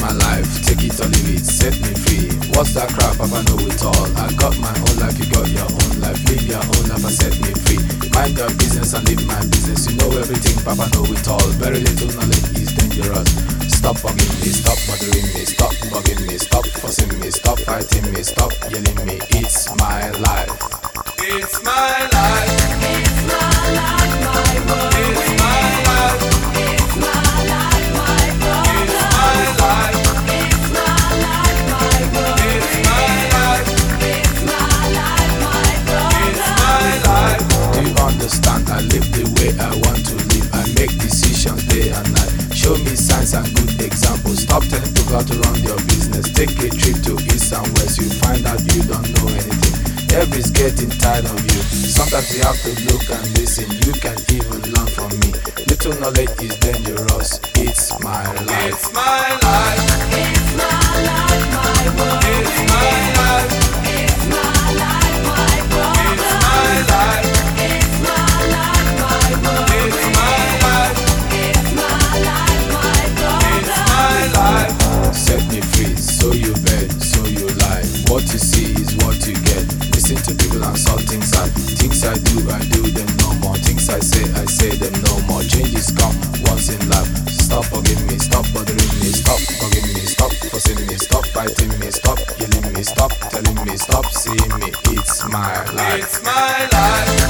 my life, take it or leave it, set me free. What's that crap? Papa know it all. I got my own life, you got your own life. Live your own life and set me free. Mind your business and live my business. You know everything, Papa know it all. Very little knowledge is dangerous. Stop bugging me, stop bothering me, stop bugging me, stop fussing me, stop fighting me, stop yelling me. It's my life. It's my life. It's my life, my world. It's my life. It's my life, my brother. It's my life. It's my life, my world. It's my life. It's my life, my brother. It's my life. Do you understand? I live the way I want to live. I make decisions day and night. Show me signs and good examples. Stop telling people how to run your business. Take a trip to east and west. You find out you don't know anything. Everybody's getting tired of you. Sometimes you have to look and listen. You can even learn from me. Little knowledge is dangerous. It's my life. It's my life. It's my life, my world. It's my life. It's my life, my brother. It's my life. It's my life, my world. It's my life. It's my life, my brother. It's my life. Set me free, so you bet, so you lie. What you see is what you get. Listen to people and saw things I do them no more. Things I say them no more. Changes come once in life. Stop bugging me, stop bothering me, stop bugging me, stop fussing me, stop fighting me, stop yelling me, stop telling me, stop seeing me. It's my life. It's my life.